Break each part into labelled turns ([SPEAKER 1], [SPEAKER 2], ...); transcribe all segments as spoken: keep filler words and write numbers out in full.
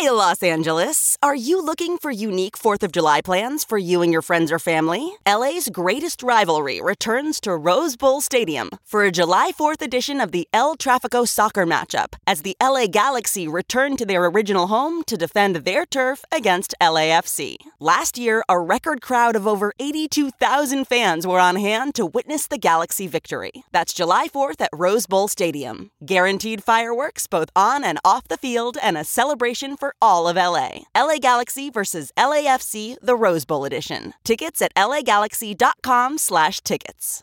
[SPEAKER 1] Hey, Los Angeles. Are you looking for unique fourth of July plans for you and your friends or family? L A's greatest rivalry returns to Rose Bowl Stadium for a July fourth edition of the El Tráfico soccer matchup as the L A Galaxy return to their original home to defend their turf against L A F C. Last year, a record crowd of over eighty-two thousand fans were on hand to witness the Galaxy victory. That's July fourth at Rose Bowl Stadium. Guaranteed fireworks both on and off the field and a celebration for all of L A. L A Galaxy versus L A F C, the Rose Bowl edition. Tickets at lagalaxy.com slash tickets.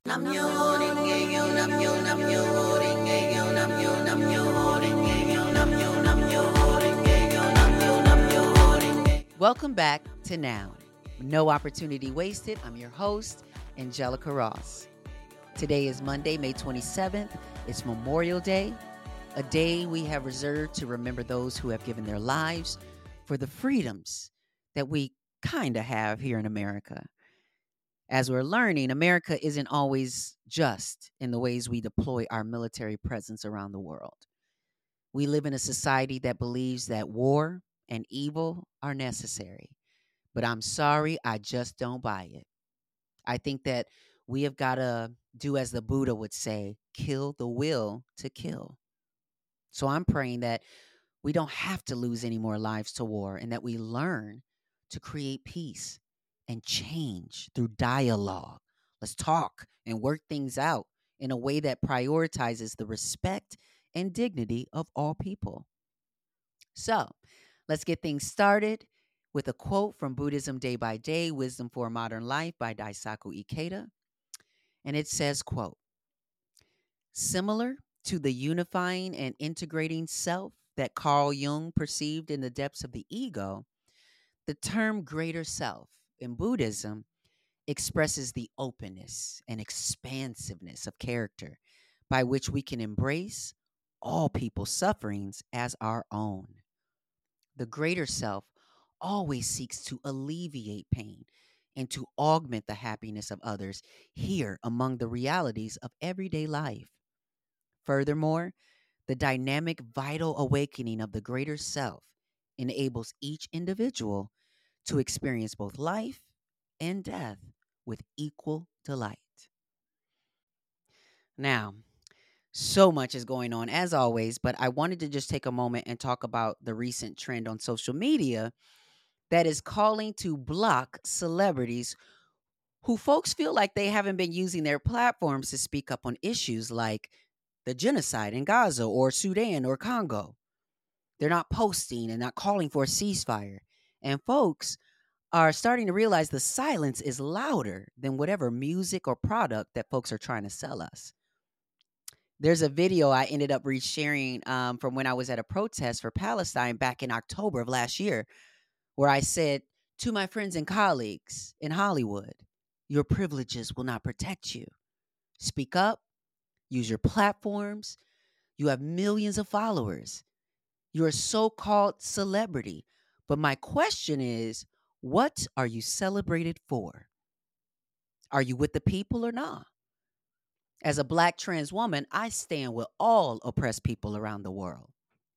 [SPEAKER 2] Welcome back to Noun. No opportunity wasted. I'm your host, Angelica Ross. Today is Monday, May twenty-seventh. It's Memorial Day, a day we have reserved to remember those who have given their lives for the freedoms that we kind of have here in America. As we're learning, America isn't always just in the ways we deploy our military presence around the world. We live in a society that believes that war and evil are necessary. But I'm sorry, I just don't buy it. I think that we have got to do as the Buddha would say, kill the will to kill. So I'm praying that we don't have to lose any more lives to war and that we learn to create peace and change through dialogue. Let's talk and work things out in a way that prioritizes the respect and dignity of all people. So let's get things started with a quote from Buddhism Day by Day, Wisdom for a Modern Life by Daisaku Ikeda. And it says, quote, similar to the unifying and integrating self that Carl Jung perceived in the depths of the ego, the term greater self in Buddhism expresses the openness and expansiveness of character by which we can embrace all people's sufferings as our own. The greater self always seeks to alleviate pain and to augment the happiness of others here among the realities of everyday life. Furthermore, the dynamic, vital awakening of the greater self enables each individual to experience both life and death with equal delight. Now, so much is going on as always, but I wanted to just take a moment and talk about the recent trend on social media that is calling to block celebrities who folks feel like they haven't been using their platforms to speak up on issues like the genocide in Gaza or Sudan or Congo. They're not posting and not calling for a ceasefire. And folks are starting to realize the silence is louder than whatever music or product that folks are trying to sell us. There's a video I ended up resharing um, from when I was at a protest for Palestine back in October of last year, where I said to my friends and colleagues in Hollywood, your privileges will not protect you. Speak up, use your platforms. You have millions of followers. You're a so-called celebrity. But my question is, what are you celebrated for? Are you with the people or not? As a Black trans woman, I stand with all oppressed people around the world.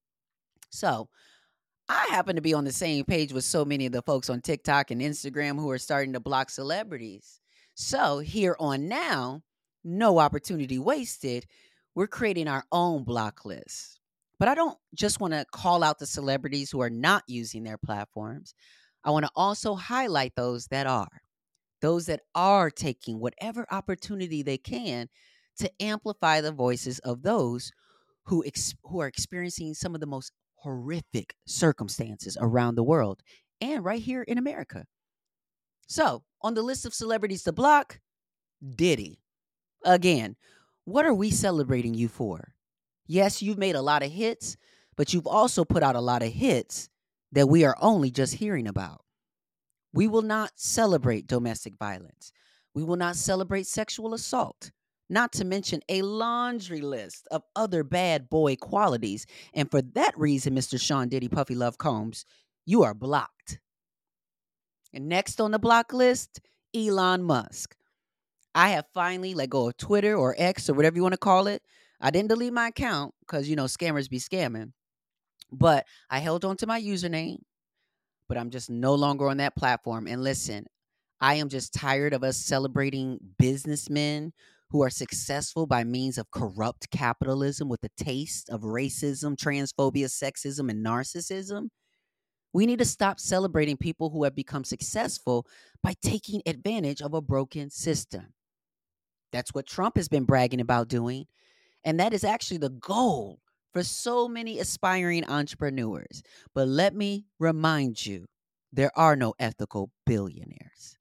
[SPEAKER 2] So I happen to be on the same page with so many of the folks on TikTok and Instagram who are starting to block celebrities. So here on Now, no opportunity wasted, we're creating our own block list. But I don't just want to call out the celebrities who are not using their platforms. I want to also highlight those that are, those that are taking whatever opportunity they can to amplify the voices of those who ex- who are experiencing some of the most horrific circumstances around the world and right here in America. So, on the list of celebrities to block, Diddy. Again, what are we celebrating you for? Yes, you've made a lot of hits, but you've also put out a lot of hits that we are only just hearing about. We will not celebrate domestic violence. We will not celebrate sexual assault. Not to mention a laundry list of other bad boy qualities. And for that reason, Mister Sean Diddy Puffy Love Combs, you are blocked. And next on the block list, Elon Musk. I have finally let go of Twitter or X or whatever you want to call it. I didn't delete my account because, you know, scammers be scamming. But I held on to my username, but I'm just no longer on that platform. And listen, I am just tired of us celebrating businessmen who are successful by means of corrupt capitalism with a taste of racism, transphobia, sexism, and narcissism. We need to stop celebrating people who have become successful by taking advantage of a broken system. That's what Trump has been bragging about doing. And that is actually the goal for so many aspiring entrepreneurs. But let me remind you, there are no ethical billionaires.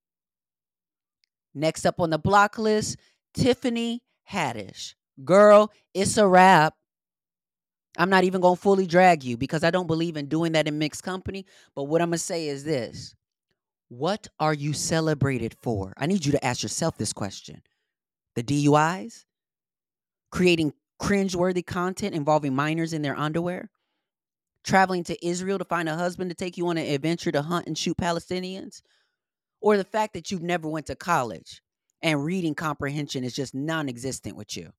[SPEAKER 2] Next up on the block list, Tiffany Haddish. Girl, it's a wrap. I'm not even going to fully drag you because I don't believe in doing that in mixed company. But what I'm going to say is this. What are you celebrated for? I need you to ask yourself this question. The D U Is? Creating cringeworthy content involving minors in their underwear? Traveling to Israel to find a husband to take you on an adventure to hunt and shoot Palestinians? Or the fact that you've never went to college and reading comprehension is just non-existent with you?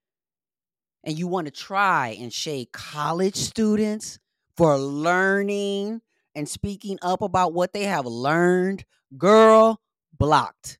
[SPEAKER 2] And you want to try and shade college students for learning and speaking up about what they have learned? Girl, blocked.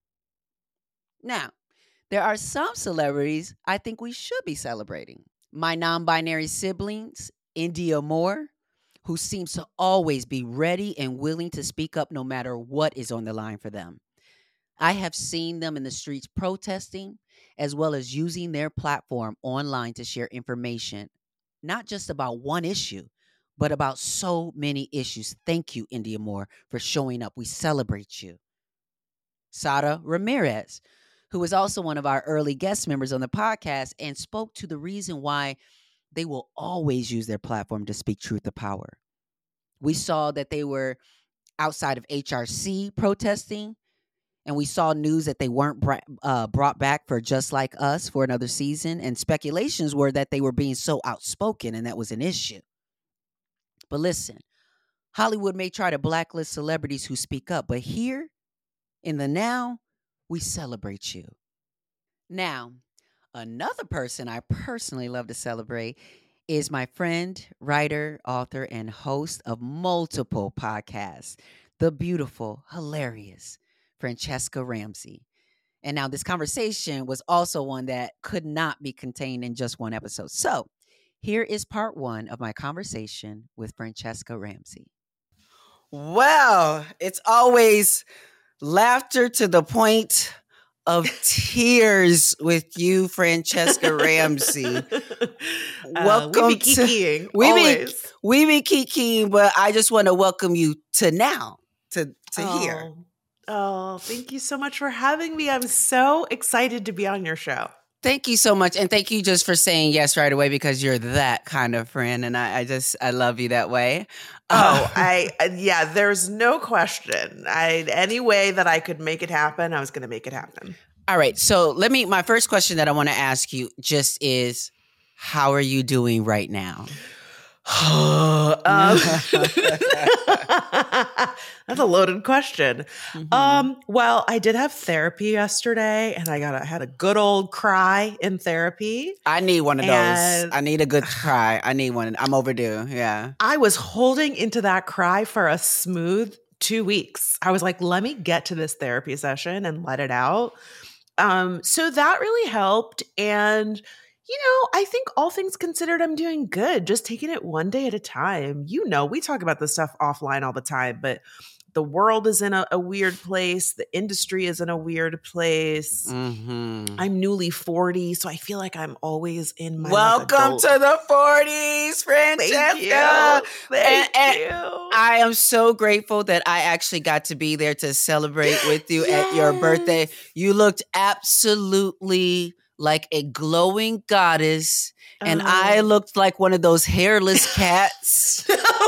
[SPEAKER 2] Now, there are some celebrities I think we should be celebrating. My non-binary siblings, India Moore, who seems to always be ready and willing to speak up no matter what is on the line for them. I have seen them in the streets protesting, as well as using their platform online to share information, not just about one issue, but about so many issues. Thank you, India Moore, for showing up. We celebrate you. Sara Ramirez, who was also one of our early guest members on the podcast and spoke to the reason why they will always use their platform to speak truth to power. We saw that they were outside of H R C protesting, and we saw news that they weren't br- uh, brought back for Just Like Us for another season, and speculations were that they were being so outspoken and that was an issue. But listen, Hollywood may try to blacklist celebrities who speak up, but here in the now, we celebrate you. Now, another person I personally love to celebrate is my friend, writer, author, and host of multiple podcasts, the beautiful, hilarious Franchesca Ramsey. And now this conversation was also one that could not be contained in just one episode. So here is part one of my conversation with Franchesca Ramsey. Well, it's always laughter to the point of tears with you, Franchesca Ramsey. Welcome
[SPEAKER 3] uh, we be
[SPEAKER 2] to
[SPEAKER 3] kikiing,
[SPEAKER 2] we
[SPEAKER 3] always.
[SPEAKER 2] be we be kikiing, but I just want to welcome you to now, to to
[SPEAKER 3] oh.
[SPEAKER 2] here.
[SPEAKER 3] Oh, thank you so much for having me. I'm so excited to be on your show.
[SPEAKER 2] Thank you so much. And thank you just for saying yes right away, because you're that kind of friend. And I, I just, I love you that way.
[SPEAKER 3] Oh,
[SPEAKER 2] Uh,
[SPEAKER 3] I, yeah, there's no question. I, any way that I could make it happen, I was going to make it happen.
[SPEAKER 2] all right. So let me, my first question that I want to ask you just is, how are you doing right now?
[SPEAKER 3] um, that's a loaded question.
[SPEAKER 2] Mm-hmm.
[SPEAKER 3] Um, well, I did have therapy yesterday, and I got I had a good old cry in therapy.
[SPEAKER 2] I need one of those.
[SPEAKER 3] And-
[SPEAKER 2] I need a good cry. I need one. I'm overdue. Yeah.
[SPEAKER 3] I was holding into that cry for a smooth two weeks. I was like, let me get to this therapy session and let it out. Um, so that really helped. And you know, I think all things considered, I'm doing good. Just taking it one day at a time. You know, we talk about this stuff offline all the time, but the world is in a, a weird place. The industry is in a weird place.
[SPEAKER 2] Mm-hmm.
[SPEAKER 3] I'm newly forty, so I feel like I'm always in my
[SPEAKER 2] Welcome
[SPEAKER 3] adult-
[SPEAKER 2] to the forties, Francesca.
[SPEAKER 3] Thank you. Thank
[SPEAKER 2] And-
[SPEAKER 3] you.
[SPEAKER 2] I am so grateful that I actually got to be there to celebrate with you at your birthday. You looked absolutely like a glowing goddess, and
[SPEAKER 3] Oh.
[SPEAKER 2] I looked like one of those hairless cats.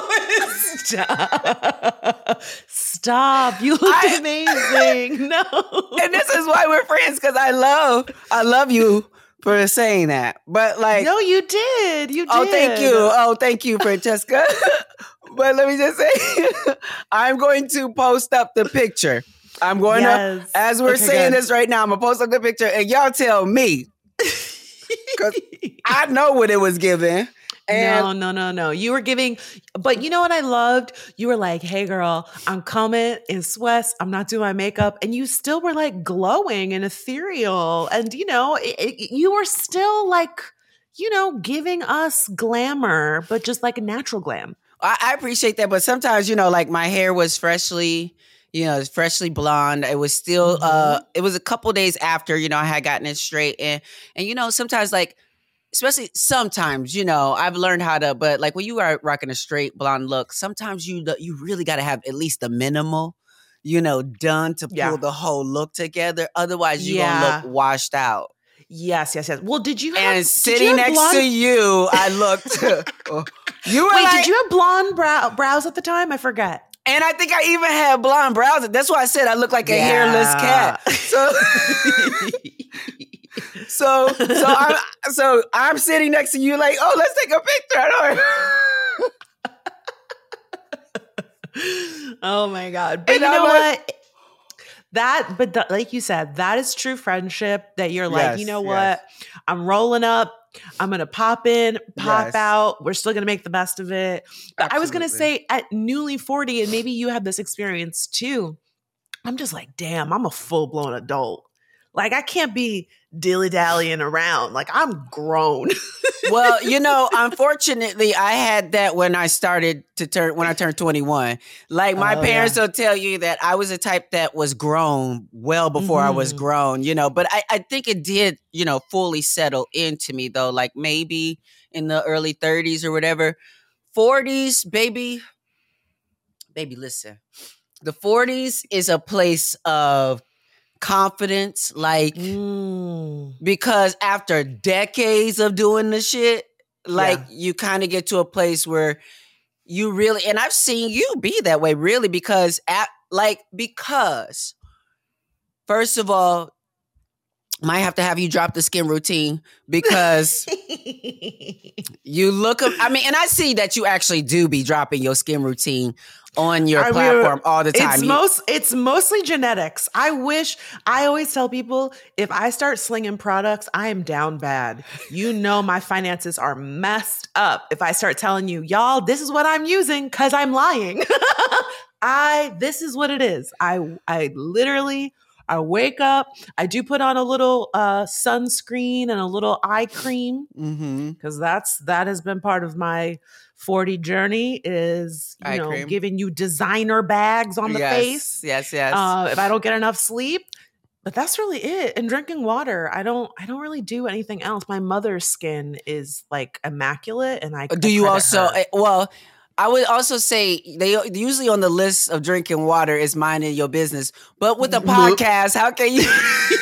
[SPEAKER 3] Stop. Stop. You look
[SPEAKER 2] I-
[SPEAKER 3] amazing. No.
[SPEAKER 2] And this is why we're friends, because I love, I love you for saying that. But like,
[SPEAKER 3] No, you did. You did.
[SPEAKER 2] oh, thank you. Oh, thank you, Francesca. But let me just say, I'm going to post up the picture. I'm going
[SPEAKER 3] Yes.
[SPEAKER 2] to, as we're
[SPEAKER 3] Okay,
[SPEAKER 2] saying
[SPEAKER 3] good.
[SPEAKER 2] this right now, I'm going to post up the picture and y'all tell me. Because I know what it was given. And
[SPEAKER 3] No, no, no, no. You were giving, but you know what I loved? You were like, hey, girl, I'm coming in sweats. I'm not doing my makeup. And you still were like glowing and ethereal. And, you know, it, it, you were still like, you know, giving us glamour, but just like a natural glam.
[SPEAKER 2] I, I appreciate that. But sometimes, you know, like my hair was freshly, you know, freshly blonde. It was still, uh,
[SPEAKER 3] Mhm.
[SPEAKER 2] it was a couple days after, you know, I had gotten it straight. And, and, you know, sometimes like, especially sometimes, you know, I've learned how to, but like when you are rocking a straight blonde look, sometimes you you really got to have at least the minimal, you know, done to pull
[SPEAKER 3] Yeah.
[SPEAKER 2] the whole look together. Otherwise, you're gonna look
[SPEAKER 3] Yeah.
[SPEAKER 2] washed out.
[SPEAKER 3] Yes, yes, yes. Well, did you have
[SPEAKER 2] And
[SPEAKER 3] did you
[SPEAKER 2] sitting
[SPEAKER 3] have
[SPEAKER 2] next to
[SPEAKER 3] blonde?
[SPEAKER 2] you, I looked. oh, you were
[SPEAKER 3] Wait,
[SPEAKER 2] like,
[SPEAKER 3] did you have blonde brow brows at the time? I forget.
[SPEAKER 2] and I think I even had blonde brows. That's why I said I look like a hairless cat. So. So, so I'm, so I'm sitting next to you, like, oh, let's take a
[SPEAKER 3] picture. Oh my god! But
[SPEAKER 2] And
[SPEAKER 3] you
[SPEAKER 2] I'm
[SPEAKER 3] know
[SPEAKER 2] like-
[SPEAKER 3] what? That, but th- like you said, that is true friendship. That you're like,
[SPEAKER 2] Yes,
[SPEAKER 3] you know
[SPEAKER 2] yes.
[SPEAKER 3] what? I'm rolling up. I'm gonna pop in, pop
[SPEAKER 2] Yes.
[SPEAKER 3] out. We're still gonna make the best of it. But I was gonna
[SPEAKER 2] Absolutely.
[SPEAKER 3] say, at newly forty, and maybe you had this experience too. I'm just like, damn, I'm a full blown adult. Like I can't be dilly dallying around. Like I'm grown.
[SPEAKER 2] Well, you know, unfortunately, I had that when I started to turn when I turned twenty-one. Like my
[SPEAKER 3] Oh,
[SPEAKER 2] parents
[SPEAKER 3] yeah.
[SPEAKER 2] will tell you that I was a type that was grown well before I was
[SPEAKER 3] Mhm.
[SPEAKER 2] grown, you know, but I, I think it did, you know, fully settle into me though, like maybe in the early thirties or whatever. forties, baby, baby, listen. The forties is a place of confidence, like
[SPEAKER 3] Mm.
[SPEAKER 2] because after decades of doing the shit, like
[SPEAKER 3] Yeah.
[SPEAKER 2] you kind of get to a place where you really, and I've seen you be that way really because at like, because first of all, might have to have you drop the skin routine because you look up, I mean, and I see that you actually do be dropping your skin routine on your
[SPEAKER 3] I mean,
[SPEAKER 2] platform all the time.
[SPEAKER 3] It's
[SPEAKER 2] You-
[SPEAKER 3] most it's mostly genetics. I wish I always tell people if I start slinging products, I am down bad. You know my finances are messed up. If I start telling you, y'all, this is what I'm using cuz I'm lying. I this is what it is. I I literally I wake up, I do put on a little uh sunscreen and a little eye cream
[SPEAKER 2] mm-hmm.
[SPEAKER 3] because that's that has been part of my forty journey is you
[SPEAKER 2] Eye
[SPEAKER 3] know
[SPEAKER 2] cream.
[SPEAKER 3] giving you designer bags on the
[SPEAKER 2] yes,
[SPEAKER 3] face
[SPEAKER 2] yes, yes.
[SPEAKER 3] uh, if I don't get enough sleep. But that's really it. And drinking water, I don't I don't really do anything else. My mother's skin is like immaculate, and I
[SPEAKER 2] Do
[SPEAKER 3] I
[SPEAKER 2] you
[SPEAKER 3] credit
[SPEAKER 2] also,
[SPEAKER 3] her.
[SPEAKER 2] eh, well, I would also say they usually on the list of drinking water is minding your business. But with a
[SPEAKER 3] Nope.
[SPEAKER 2] podcast, how can you?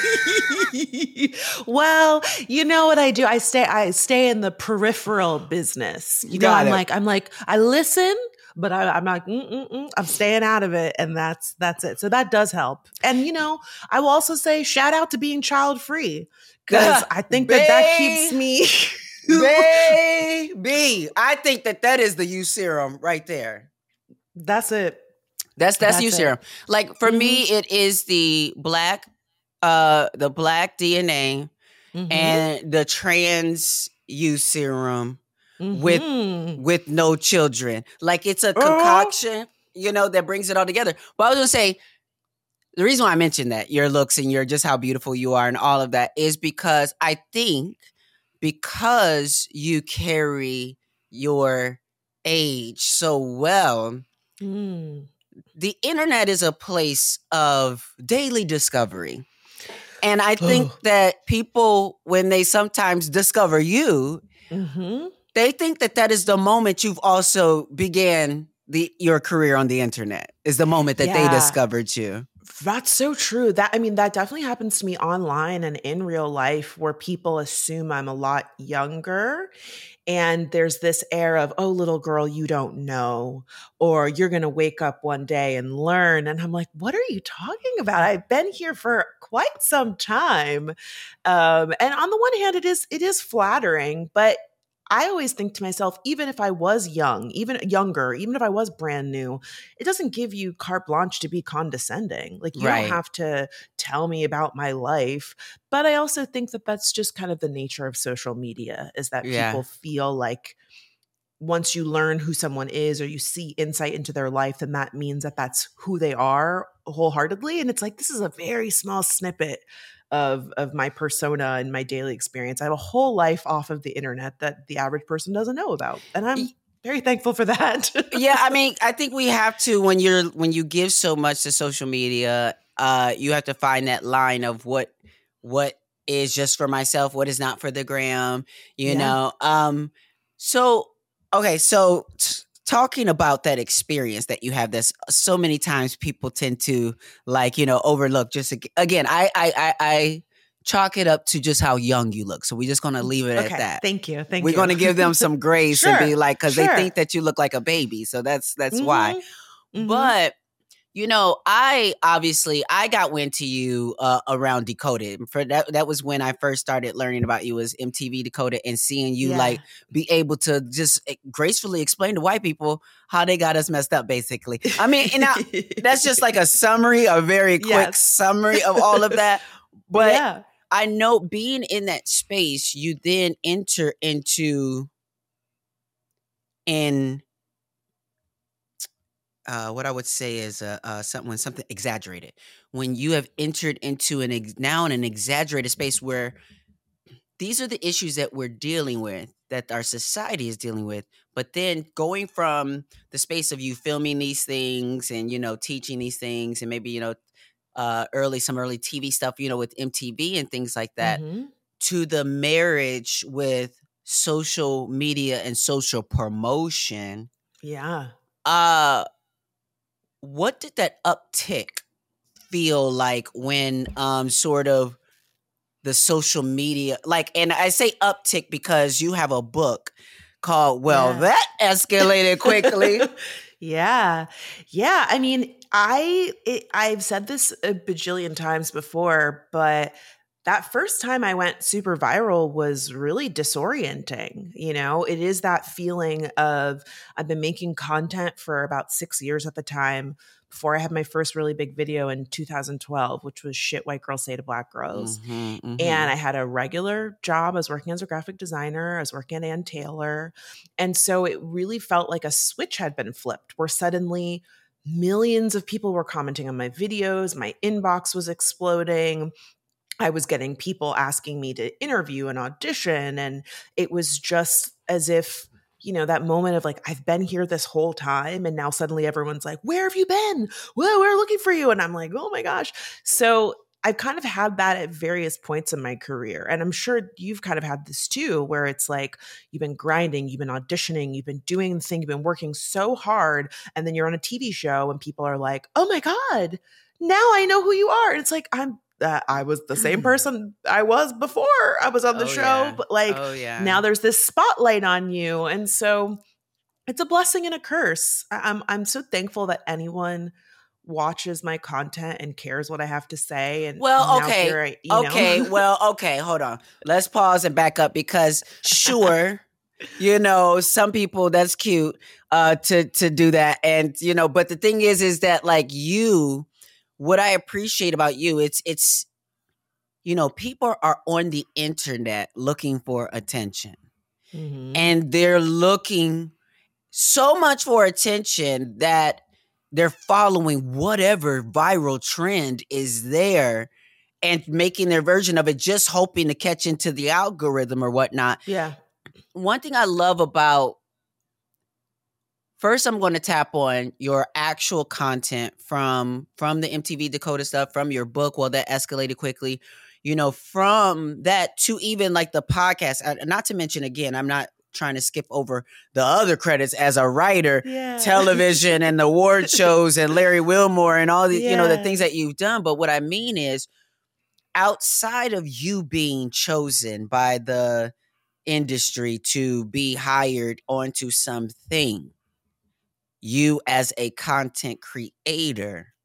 [SPEAKER 3] Well, you know what I do? I stay I stay in the peripheral business. You know,
[SPEAKER 2] Got
[SPEAKER 3] I'm
[SPEAKER 2] it.
[SPEAKER 3] like I'm like I listen, but I, I'm like Mm-mm-mm, I'm staying out of it, and that's that's it. So that does help. And you know, I will also say shout out to being child free because I think that that keeps me.
[SPEAKER 2] Baby, I think that that is the U serum right there.
[SPEAKER 3] That's it.
[SPEAKER 2] That's that's,
[SPEAKER 3] That's
[SPEAKER 2] U
[SPEAKER 3] it.
[SPEAKER 2] serum. Like for
[SPEAKER 3] Mhm.
[SPEAKER 2] me, it is the black, uh, the black D N A
[SPEAKER 3] Mhm.
[SPEAKER 2] and the trans U serum with
[SPEAKER 3] Mhm.
[SPEAKER 2] with no children. Like it's a
[SPEAKER 3] Oh.
[SPEAKER 2] concoction, you know, that brings it all together. But I was gonna say the reason why I mentioned that your looks and your just how beautiful you are and all of that is because I think because you carry your age so well,
[SPEAKER 3] Mm.
[SPEAKER 2] the internet is a place of daily discovery. And I think
[SPEAKER 3] Oh.
[SPEAKER 2] that people, when they sometimes discover you,
[SPEAKER 3] Mhm.
[SPEAKER 2] they think that that is the moment you've also began the your career on the internet, is the moment that they
[SPEAKER 3] Yeah.
[SPEAKER 2] discovered you.
[SPEAKER 3] That's so true. That I mean, that definitely happens to me online and in real life where people assume I'm a lot younger. And there's this air of, oh, little girl, you don't know, or you're going to wake up one day and learn. And I'm like, what are you talking about? I've been here for quite some time. Um, and on the one hand, it is, it is flattering, but I always think to myself, even if I was young, even younger, even if I was brand new, it doesn't give you carte blanche to be condescending. Like you
[SPEAKER 2] Right.
[SPEAKER 3] don't have to tell me about my life. But I also think that that's just kind of the nature of social media is that
[SPEAKER 2] Yeah.
[SPEAKER 3] people feel like once you learn who someone is or you see insight into their life, then that means that that's who they are wholeheartedly. And it's like, this is a very small snippet of, of my persona and my daily experience. I have a whole life off of the internet that the average person doesn't know about. And I'm very thankful for that.
[SPEAKER 2] Yeah, I mean, I think we have to, when you're when you give so much to social media, uh, you have to find that line of what what is just for myself, what is not for the gram, you
[SPEAKER 3] Yeah.
[SPEAKER 2] know. Um, so okay, so t- talking about that experience that you have, that's so many times people tend to like, you know, overlook. Just ag- again, I I I, I chalk it up to just how young you look. So we're just gonna leave it
[SPEAKER 3] Okay.
[SPEAKER 2] at that.
[SPEAKER 3] Thank you. Thank
[SPEAKER 2] We're
[SPEAKER 3] you.
[SPEAKER 2] going to give them some grace and be
[SPEAKER 3] Sure.
[SPEAKER 2] like, because they
[SPEAKER 3] Sure.
[SPEAKER 2] think that you look like a baby. So that's that's why.
[SPEAKER 3] Mhm. Mhm.
[SPEAKER 2] But you know, I obviously I got wind to you uh, around Decoded. For that, that was when I first started learning about you, was M T V Decoded, and seeing you
[SPEAKER 3] Yeah.
[SPEAKER 2] like be able to just eh, gracefully explain to white people how they got us messed up. Basically, I mean, and now that's just like a summary, a very quick
[SPEAKER 3] Yes.
[SPEAKER 2] summary of all of that. But
[SPEAKER 3] yeah.
[SPEAKER 2] I know being in that space, you then enter into in uh, what I would say is uh, uh, something when something exaggerated. When you have entered into an ex- now in an exaggerated space where these are the issues that we're dealing with, that our society is dealing with, but then going from the space of you filming these things and, you know, teaching these things, and maybe, you know, uh, early some early T V stuff, you know, with M T V and things like that,
[SPEAKER 3] Mhm.
[SPEAKER 2] to the marriage with social media and social promotion.
[SPEAKER 3] Yeah.
[SPEAKER 2] Uh, what did that uptick feel like when um sort of the social media, like, and I say uptick because you have a book called Well,
[SPEAKER 3] Yeah.
[SPEAKER 2] That Escalated Quickly.
[SPEAKER 3] Yeah. Yeah. I mean, I it, I've said this a bajillion times before, but that first time I went super viral was really disorienting. You know, it is that feeling of I've been making content for about six years at the time before I had my first really big video in two thousand twelve, which was Shit White Girls Say to Black Girls.
[SPEAKER 2] Mhm, mhm.
[SPEAKER 3] And I had a regular job. I was working as a graphic designer. I was working at Ann Taylor. And so it really felt like a switch had been flipped, where suddenly millions of people were commenting on my videos. My inbox was exploding. I was getting people asking me to interview and audition. And it was just as if, you know, that moment of like, I've been here this whole time. And now suddenly everyone's like, where have you been? Well, we're looking for you. And I'm like, oh my gosh. So I've kind of had that at various points in my career. And I'm sure you've kind of had this too, where it's like you've been grinding, you've been auditioning, you've been doing the thing, you've been working so hard. And then you're on a T V show and people are like, oh my God, now I know who you are. And it's like, I'm, uh, I was the same person I was before I was on the
[SPEAKER 2] Oh,
[SPEAKER 3] show,
[SPEAKER 2] yeah.
[SPEAKER 3] but like
[SPEAKER 2] Oh, yeah.
[SPEAKER 3] now there's this spotlight on you. And so it's a blessing and a curse. I- I'm I'm so thankful that anyone watches my content and cares what I have to say. And
[SPEAKER 2] Well,
[SPEAKER 3] now
[SPEAKER 2] okay.
[SPEAKER 3] here I, you
[SPEAKER 2] Okay.
[SPEAKER 3] know.
[SPEAKER 2] Well, okay. Hold on. Let's pause and back up, because sure, you know, some people, that's cute uh to to do that. And, you know, but the thing is, is that like you, what I appreciate about you, it's it's you know, people are on the internet looking for attention.
[SPEAKER 3] Mhm.
[SPEAKER 2] And they're looking so much for attention that they're following whatever viral trend is there and making their version of it, just hoping to catch into the algorithm or whatnot.
[SPEAKER 3] Yeah.
[SPEAKER 2] One thing I love about, first I'm going to tap on your actual content from from the M T V Dakota stuff, from your book, Well, That Escalated Quickly, you know, from that to even like the podcast. Uh, not to mention, again, I'm not trying to skip over the other credits as a writer,
[SPEAKER 3] Yeah.
[SPEAKER 2] television and the award shows and Larry Wilmore and all the, you know, the
[SPEAKER 3] Yeah.
[SPEAKER 2] things that you've done. But what I mean is, outside of you being chosen by the industry to be hired onto something, you as a content creator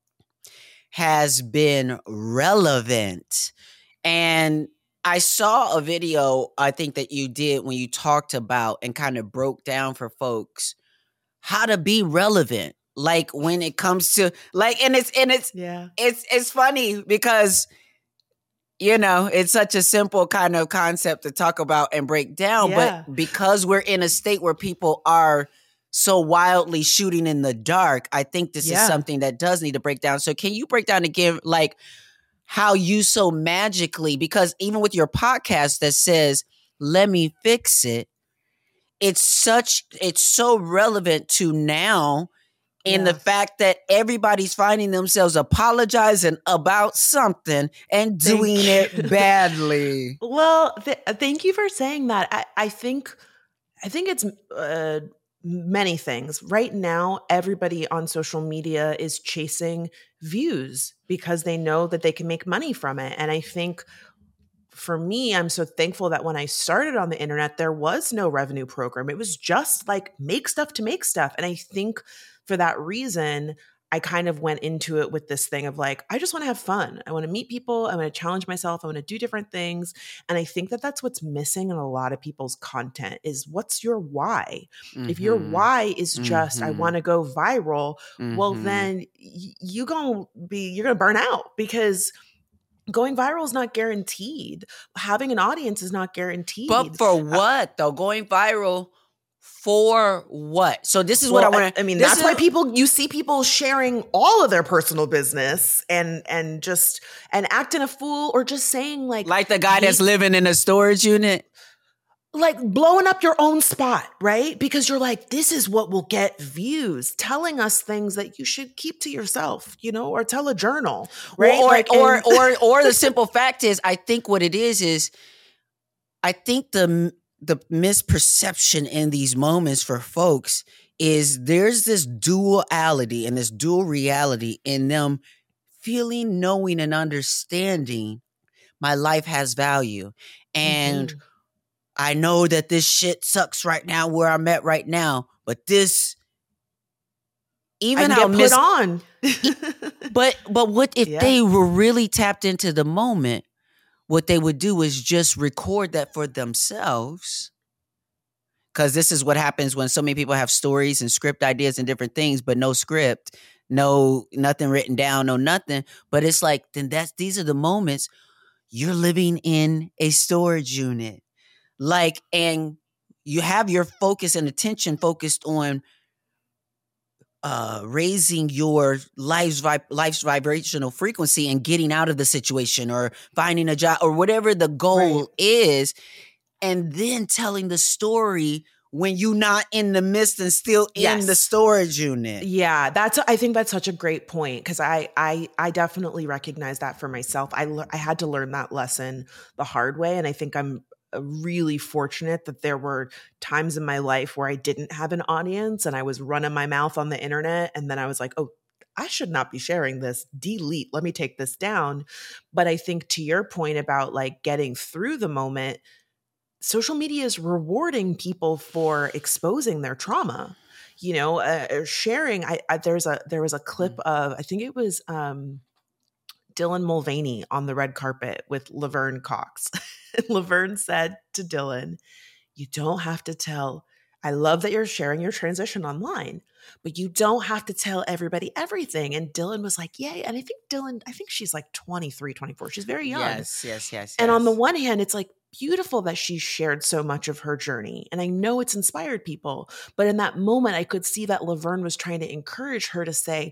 [SPEAKER 2] has been relevant. And I saw a video, I think, that you did when you talked about and kind of broke down for folks how to be relevant. Like when it comes to like, and it's, and it's,
[SPEAKER 3] Yeah.
[SPEAKER 2] it's, it's funny because you know, it's such a simple kind of concept to talk about and break down.
[SPEAKER 3] Yeah.
[SPEAKER 2] But because we're in a state where people are so wildly shooting in the dark, I think this
[SPEAKER 3] Yeah.
[SPEAKER 2] is something that does need to break down. So can you break down again, like how you so magically, because even with your podcast that says, let me fix it, it's such, it's so relevant to now in
[SPEAKER 3] Yeah.
[SPEAKER 2] the fact that everybody's finding themselves apologizing about something and
[SPEAKER 3] Thank
[SPEAKER 2] doing
[SPEAKER 3] you.
[SPEAKER 2] it badly.
[SPEAKER 3] Well, th- thank you for saying that. I, I think, I think it's uh, many things. Right now, everybody on social media is chasing views because they know that they can make money from it. And I think for me, I'm so thankful that when I started on the internet, there was no revenue program. It was just like make stuff to make stuff. And I think for that reason, I kind of went into it with this thing of like, I just want to have fun. I want to meet people. I want to challenge myself. I want to do different things. And I think that that's what's missing in a lot of people's content is what's your why?
[SPEAKER 2] Mm-hmm.
[SPEAKER 3] If your why is just,
[SPEAKER 2] mm-hmm.
[SPEAKER 3] I want to go viral,
[SPEAKER 2] mm-hmm.
[SPEAKER 3] well, then y- you going to be, you're going to burn out because going viral is not guaranteed. Having an audience is not guaranteed.
[SPEAKER 2] But for what, uh, though? Going viral for what? So this is
[SPEAKER 3] well,
[SPEAKER 2] what I want
[SPEAKER 3] to. I mean, that's is, why people you see people sharing all of their personal business and and just and acting a fool or just saying like
[SPEAKER 2] like the guy that's living in a storage unit.
[SPEAKER 3] Like blowing up your own spot, right? Because you're like, this is what will get views, telling us things that you should keep to yourself, you know, or tell a journal, right?
[SPEAKER 2] Well, or,
[SPEAKER 3] like,
[SPEAKER 2] or,
[SPEAKER 3] and-
[SPEAKER 2] or, or the simple fact is, I think what it is, is I think the, the misperception in these moments for folks is there's this duality and this dual reality in them feeling, knowing, and understanding my life has value. And mm-hmm. I know that this shit sucks right now where I'm at right now, but this, even
[SPEAKER 3] I
[SPEAKER 2] how
[SPEAKER 3] get
[SPEAKER 2] mis-
[SPEAKER 3] put on.
[SPEAKER 2] but but what if
[SPEAKER 3] yeah.
[SPEAKER 2] they were really tapped into the moment? What they would do is just record that for themselves. Because this is what happens when so many people have stories and script ideas and different things, but no script, no nothing written down, no nothing. But it's like, then that's these are the moments you're living in a storage unit. Like, and you have your focus and attention focused on uh, raising your life's, vib- life's vibrational frequency and getting out of the situation or finding a job or whatever the goal right. is. And then telling the story when you're not in the midst and still yes. in the storage unit.
[SPEAKER 3] Yeah, that's, I think that's such a great point. Cause I, I, I definitely recognize that for myself. I, le- I had to learn that lesson the hard way. And I think I'm really fortunate that there were times in my life where I didn't have an audience and I was running my mouth on the internet. And then I was like, oh, I should not be sharing this. Delete. Let me take this down. But I think to your point about like getting through the moment, social media is rewarding people for exposing their trauma, you know, uh, sharing. I, I there's a, there was a clip mm. of, I think it was um, Dylan Mulvaney on the red carpet with Laverne Cox. Laverne said to Dylan, you don't have to tell, I love that you're sharing your transition online, but you don't have to tell everybody everything. And Dylan was like, yay. And I think Dylan, I think she's like twenty-three, twenty-four. She's very young.
[SPEAKER 2] Yes, yes, yes.
[SPEAKER 3] And
[SPEAKER 2] yes.
[SPEAKER 3] on the one hand, it's like beautiful that she shared so much of her journey. And I know it's inspired people. But in that moment, I could see that Laverne was trying to encourage her to say,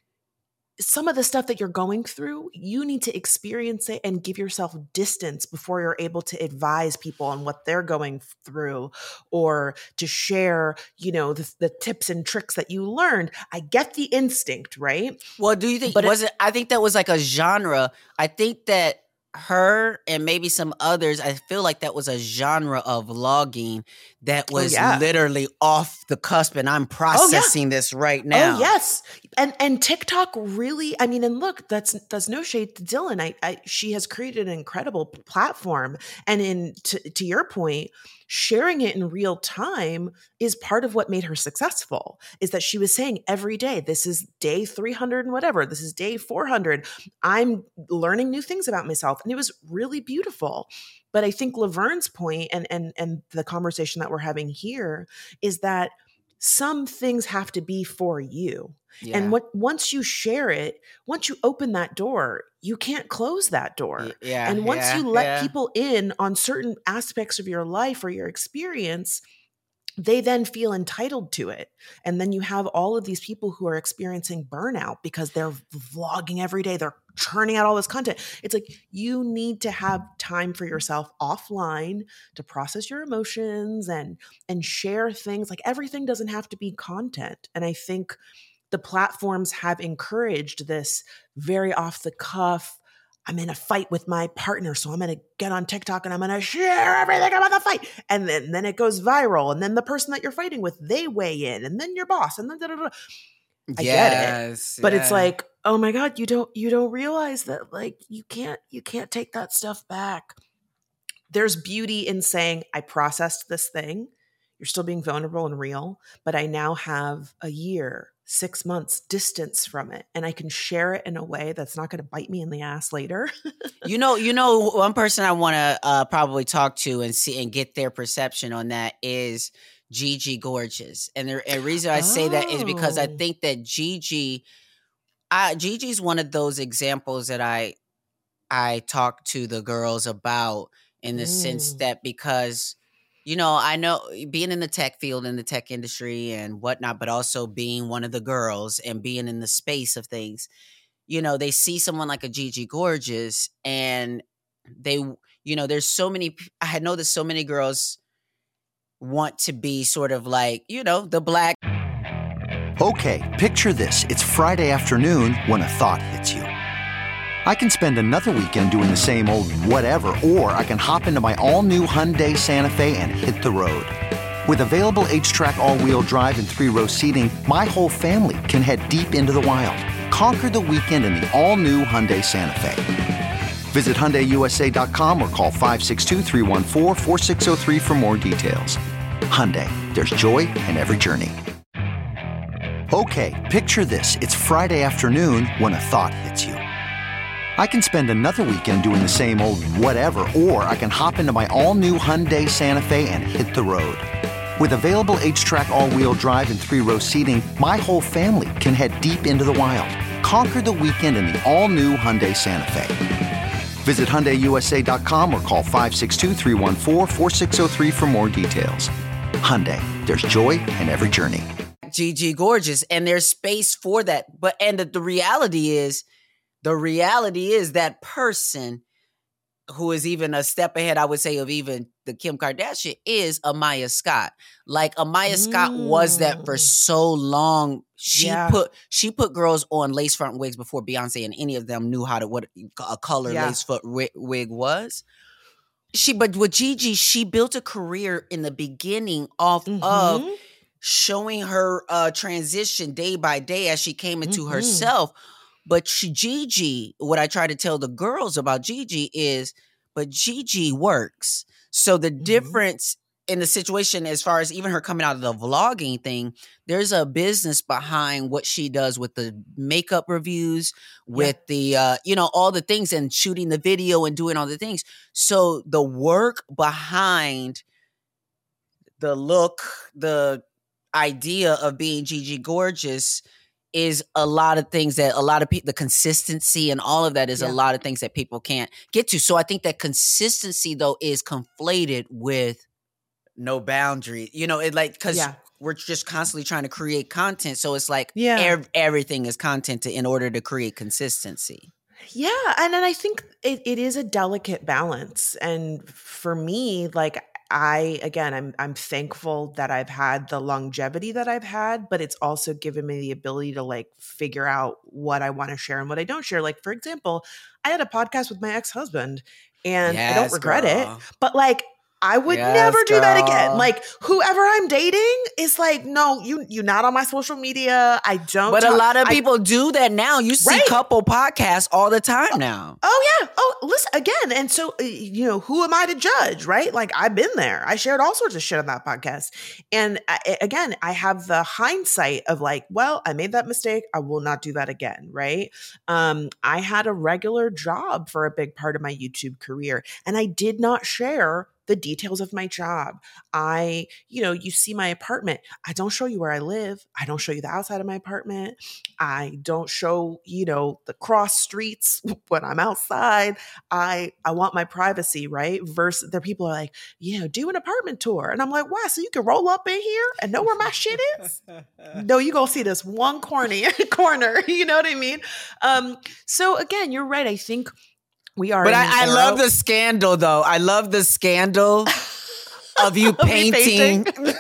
[SPEAKER 3] some of the stuff that you're going through, you need to experience it and give yourself distance before you're able to advise people on what they're going through or to share, you know, the, the tips and tricks that you learned. I get the instinct, right?
[SPEAKER 2] Well, do you think, but was it, I think that was like a genre. I think that her and maybe some others, I feel like that was a genre of vlogging that was oh, yeah. literally off the cusp, and I'm processing oh, yeah. this right now.
[SPEAKER 3] Oh yes, and and TikTok really, I mean, and look, that's that's no shade to Dylan. I, I she has created an incredible platform, and in to, to your point, sharing it in real time is part of what made her successful. Is that she was saying every day, this is day three hundred and whatever, this is day four hundred. I'm learning new things about myself, and it was really beautiful. But I think Laverne's point and and and the conversation that we're having here is that some things have to be for you.
[SPEAKER 2] Yeah.
[SPEAKER 3] And what once you share it, once you open that door, you can't close that door.
[SPEAKER 2] Y- yeah.
[SPEAKER 3] And once
[SPEAKER 2] yeah,
[SPEAKER 3] you let
[SPEAKER 2] yeah.
[SPEAKER 3] people in on certain aspects of your life or your experience, they then feel entitled to it. And then you have all of these people who are experiencing burnout because they're vlogging every day. They're churning out all this content. It's like you need to have time for yourself offline to process your emotions and and share things. Like everything doesn't have to be content. And I think the platforms have encouraged this very off the cuff, I'm in a fight with my partner, so I'm going to get on TikTok and I'm going to share everything about the fight. And then, then it goes viral. And then the person that you're fighting with, they weigh in. And then your boss. And then da, da, da. I
[SPEAKER 2] Yes,
[SPEAKER 3] get it. But
[SPEAKER 2] yeah.
[SPEAKER 3] it's like, oh my God, you don't you don't realize that like you can't you can't take that stuff back. There's beauty in saying, I processed this thing. You're still being vulnerable and real, but I now have a year, six months distance from it, and I can share it in a way that's not going to bite me in the ass later.
[SPEAKER 2] You know, you know, one person I want to uh, probably talk to and see and get their perception on that is Gigi Gorgeous. And the and reason I say that is because I
[SPEAKER 3] Oh.
[SPEAKER 2] think that Gigi, I, Gigi's one of those examples that I I talk to the girls about in the sense
[SPEAKER 3] Mm.
[SPEAKER 2] that because, you know, I know being in the tech field, in the tech industry and whatnot, but also being one of the girls and being in the space of things, you know, they see someone like a Gigi Gorgeous and they, you know, there's so many, p- I know that so many girls want to be sort of like, you know, the black.
[SPEAKER 4] Okay, picture this. It's Friday afternoon when a thought hits you. I can spend another weekend doing the same old whatever, or I can hop into my all-new Hyundai Santa Fe and hit the road. With available H-Track all-wheel drive and three-row seating, my whole family can head deep into the wild. Conquer the weekend in the all-new Hyundai Santa Fe. Visit Hyundai U S A dot com or call five six two, three one four, four six zero three for more details. Hyundai, there's joy in every journey. Okay, picture this. It's Friday afternoon when a thought hits you. I can spend another weekend doing the same old whatever, or I can hop into my all-new Hyundai Santa Fe and hit the road. With available H-Track all-wheel drive and three-row seating, my whole family can head deep into the wild. Conquer the weekend in the all-new Hyundai Santa Fe. Visit Hyundai U S A dot com or call five six two, three one four, four six zero three for more details. Hyundai, there's joy in every journey.
[SPEAKER 2] Gigi Gorgeous, and there's space for that. But and the, the reality is, the reality is that person who is even a step ahead, I would say, of even the Kim Kardashian is Amaya Scott. Like Amaya Scott was that for
[SPEAKER 3] Mm.
[SPEAKER 2] so long. She
[SPEAKER 3] Yeah.
[SPEAKER 2] put she put girls on lace front wigs before Beyonce and any of them knew how to what a color
[SPEAKER 3] Yeah.
[SPEAKER 2] lace front wi- wig was. She, but with Gigi, she built a career in the beginning off of
[SPEAKER 3] Mhm.
[SPEAKER 2] showing her uh, transition day by day as she came into
[SPEAKER 3] Mhm.
[SPEAKER 2] herself. But she, Gigi, what I try to tell the girls about Gigi is, but Gigi works. So the
[SPEAKER 3] Mhm.
[SPEAKER 2] difference in the situation, as far as even her coming out of the vlogging thing, there's a business behind what she does with the makeup reviews, with the, uh, you know, all the things and shooting the video and doing all the things. So the work behind the look, the idea of being Gigi Gorgeous is a lot of things that a lot of people, the consistency and all of that is a
[SPEAKER 3] Yeah.
[SPEAKER 2] lot of things that people can't get to. So I think that consistency though is conflated with no boundary. You know, it like, cause
[SPEAKER 3] Yeah.
[SPEAKER 2] we're just constantly trying to create content. So it's like
[SPEAKER 3] Yeah.
[SPEAKER 2] ev- everything is content to, in order to create consistency.
[SPEAKER 3] Yeah. And then I think it, it is a delicate balance. And for me, like I again I'm I'm thankful that I've had the longevity that I've had, but it's also given me the ability to like figure out what I want to share and what I don't share. Like, for example, I had a podcast with my ex-husband and I don't
[SPEAKER 2] Yes,
[SPEAKER 3] regret it,
[SPEAKER 2] girl.
[SPEAKER 3] but like I would
[SPEAKER 2] Yes,
[SPEAKER 3] never do that again.
[SPEAKER 2] girl.
[SPEAKER 3] Like whoever I'm dating is like, no, you you're not on my social media. I don't
[SPEAKER 2] But a
[SPEAKER 3] talk-
[SPEAKER 2] lot of
[SPEAKER 3] I-
[SPEAKER 2] people do that now. You see
[SPEAKER 3] Right.
[SPEAKER 2] couple podcasts all the time now.
[SPEAKER 3] Oh yeah. Oh, listen again. And so, uh, you know, who am I to judge, right? Like I've been there. I shared all sorts of shit on that podcast. And I, again, I have the hindsight of like, well, I made that mistake. I will not do that again, right? Um, I had a regular job for a big part of my YouTube career, and I did not share the details of my job. I, you know, you see my apartment. I don't show you where I live. I don't show you the outside of my apartment. I don't show, you know, the cross streets when I'm outside. I I want my privacy, right? Versus there people are like, you know, do an apartment tour. And I'm like, why? So you can roll up in here and know where my shit is? No, you gonna see this one corner, corner. You know what I mean? Um, so again, you're right. I think we are.
[SPEAKER 2] But I, I love the scandal, though. I love the scandal of you painting.
[SPEAKER 3] painting.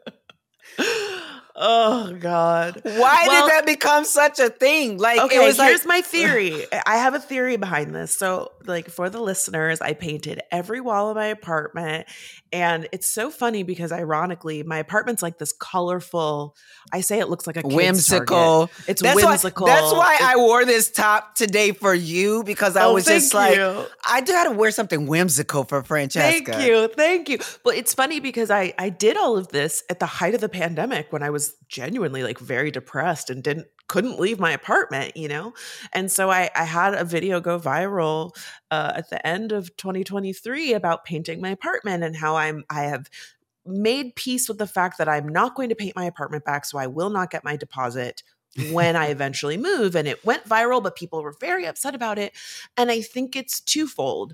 [SPEAKER 3] Oh God!
[SPEAKER 2] Why
[SPEAKER 3] well,
[SPEAKER 2] did that become such a thing? Like,
[SPEAKER 3] okay,
[SPEAKER 2] it was
[SPEAKER 3] here's
[SPEAKER 2] like-
[SPEAKER 3] my theory. I have a theory behind this. So, like for the listeners, I painted every wall of my apartment, and it's so funny because, ironically, my apartment's like this colorful. I say it looks like a kid's
[SPEAKER 2] whimsical.
[SPEAKER 3] Target. It's
[SPEAKER 2] that's
[SPEAKER 3] whimsical.
[SPEAKER 2] Why, that's why I wore this top today for you, because I
[SPEAKER 3] oh,
[SPEAKER 2] was just
[SPEAKER 3] thank
[SPEAKER 2] like,
[SPEAKER 3] you.
[SPEAKER 2] I do have to wear something whimsical for Francesca.
[SPEAKER 3] Thank you. Thank you. But it's funny because I, I did all of this at the height of the pandemic when I was genuinely like very depressed and didn't couldn't leave my apartment, you know? And so I, I had a video go viral uh, at the end of twenty twenty-three about painting my apartment and how I'm I have made peace with the fact that I'm not going to paint my apartment back, so I will not get my deposit when I eventually move. And it went viral, but people were very upset about it. And I think it's twofold.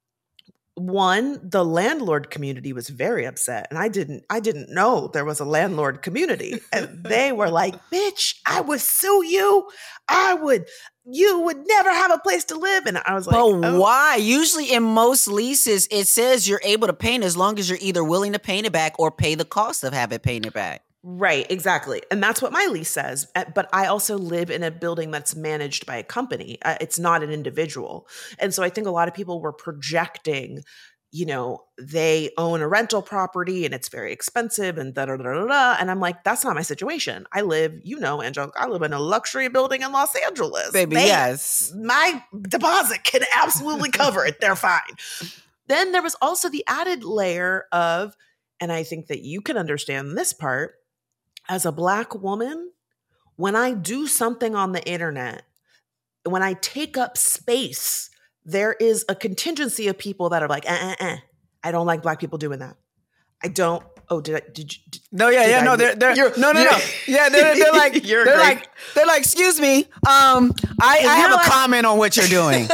[SPEAKER 3] One, the landlord community was very upset, and I didn't I didn't know there was a landlord community. And they were like, bitch, I would sue you. I would you would never have a place to live. And I was like,
[SPEAKER 2] but
[SPEAKER 3] oh.
[SPEAKER 2] why? Usually in most leases, it says you're able to paint as long as you're either willing to paint it back or pay the cost of having it painted back.
[SPEAKER 3] Right, exactly. And that's what my lease says. Uh, But I also live in a building that's managed by a company. Uh, It's not an individual. And so I think a lot of people were projecting, you know, they own a rental property and it's very expensive and da da da da da. And I'm like, that's not my situation. I live, you know, Angelica, I live in a luxury building in Los Angeles.
[SPEAKER 2] Baby,
[SPEAKER 3] They-
[SPEAKER 2] yes.
[SPEAKER 3] My deposit can absolutely cover it. They're fine. Then there was also the added layer of, and I think that you can understand this part, as a Black woman, when I do something on the internet, when I take up space, there is a contingency of people that are like, eh, eh, eh. I don't like Black people doing that. I don't. Oh, did I? Did you? Did,
[SPEAKER 2] No, yeah,
[SPEAKER 3] did
[SPEAKER 2] yeah,
[SPEAKER 3] I-
[SPEAKER 2] no, they're, they're
[SPEAKER 3] You're-
[SPEAKER 2] no, no,
[SPEAKER 3] you're-
[SPEAKER 2] no, yeah, they're, they're like,
[SPEAKER 3] You're
[SPEAKER 2] they're
[SPEAKER 3] great.
[SPEAKER 2] like, they're like, excuse me, um, I, I have
[SPEAKER 3] not
[SPEAKER 2] a
[SPEAKER 3] allowed-
[SPEAKER 2] comment on what you're doing.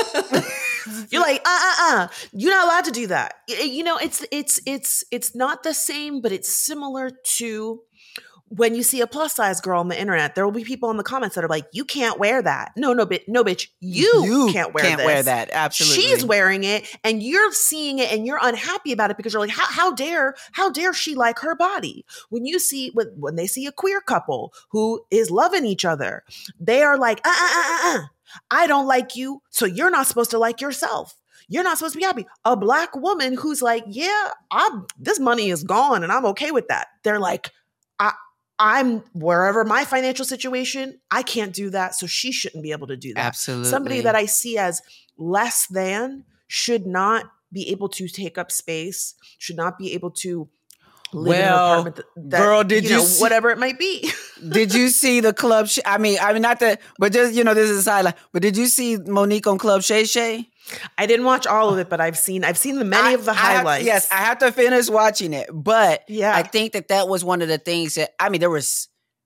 [SPEAKER 3] You're like, uh, uh, uh. You're not allowed to do that. Y- You know, it's it's it's it's not the same, but it's similar to when you see a plus size girl on the internet. There will be people in the comments that are like, "You can't wear that." No, no, bitch, no, bitch, you,
[SPEAKER 2] You
[SPEAKER 3] can't wear
[SPEAKER 2] can't
[SPEAKER 3] this.
[SPEAKER 2] wear that. Absolutely.
[SPEAKER 3] She's wearing it, and you're seeing it, and you're unhappy about it because you're like, "How how dare how dare she like her body?" When you see when when they see a queer couple who is loving each other, they are like, "Uh, uh, uh, uh, uh. I don't like you, so you're not supposed to like yourself. You're not supposed to be happy." A Black woman who's like, yeah, I'm, this money is gone and I'm okay with that. They're like, I, I'm wherever my financial situation, I can't do that. So she shouldn't be able to do that.
[SPEAKER 2] Absolutely.
[SPEAKER 3] Somebody that I see as less than should not be able to take up space, should not be able to live in an
[SPEAKER 2] Well,
[SPEAKER 3] apartment that, that
[SPEAKER 2] girl, did you
[SPEAKER 3] know,
[SPEAKER 2] see-
[SPEAKER 3] whatever it might be.
[SPEAKER 2] Did you see the Club? Sh- I mean, I mean, not that, but just you know, this is a sideline. But did you see Monique on Club Shay Shay?
[SPEAKER 3] I didn't watch all of it, but I've seen I've seen the many
[SPEAKER 2] I-
[SPEAKER 3] of the
[SPEAKER 2] I have-
[SPEAKER 3] highlights.
[SPEAKER 2] yes, I have to finish watching it, but
[SPEAKER 3] Yeah.
[SPEAKER 2] I think that that was one of the things that I mean, there was.